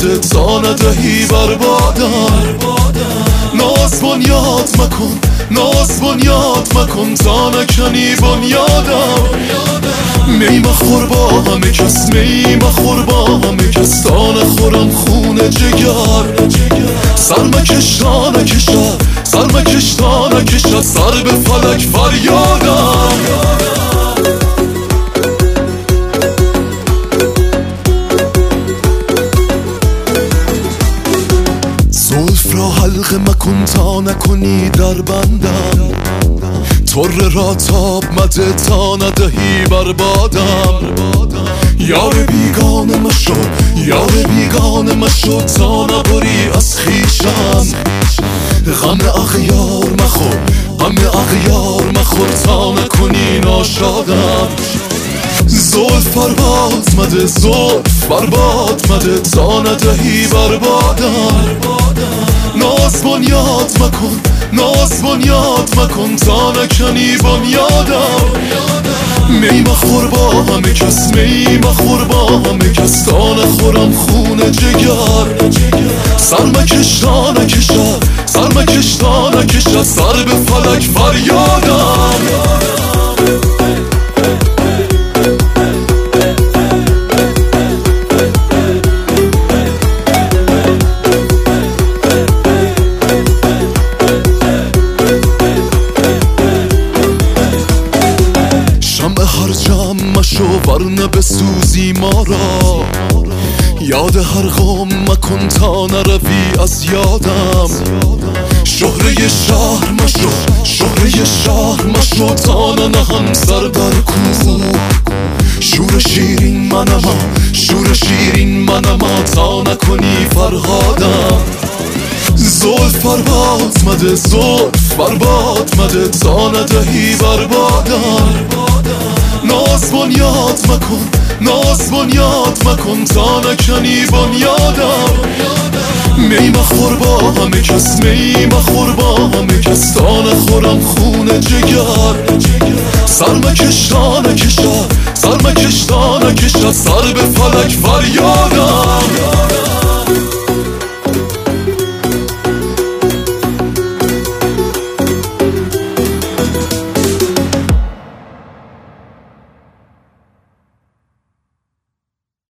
مده تا ندهی بربادم. ناز بنیاد مکن، ناز بنیاد مکن تا نکنی بنیادم. می مخور با همه کس، می مخور با همه کس تا نخورم خون جگر. سر مکش تا نکشد، سر مکش تا نکشد سر به فلک فریادم. زلف را حلقه مکن تا نکنی در بندم. طره را تاب مده تا ندهی بربادم. یار بیگانه مشو، یار بیگانه مشو تا نبری از خویشم. غم اغیار مخور، غم اغیار مخور تا نکنی ناشادم. زلف برباد مده، زلف برباد مده تا ندهی بربادم. ناز بنیاد مکن، ناز بنیاد مکن تا نکنی بنیادم. می مخور با همه کس، می مخور با همه کس تا نخورم خون جگر. سر مکش تا نکشد، سر مکش تا نکشد سر به فلک فریادم. هر جمع مشو ورنه بسوزی ما را. یاد هر غم مکن تا نروی از یادم. شهره شهر مشو، شهره شهر مشو تا ننهم سر در کوه. شور شیرین منم، شور شیرین منم تا نکنی فرهادم. زلف برباد مده، زلف برباد مده تا ندهی بربادم. ناز بنیاد مکن، ناز بنیاد مکن تا نکنی بنیادم. می مخور با همه کس، می مخور با همه کس تا نخورم خون جگر. سر مکش تا نکشد، سر مکش تا نکشد سر به فلک فریادم.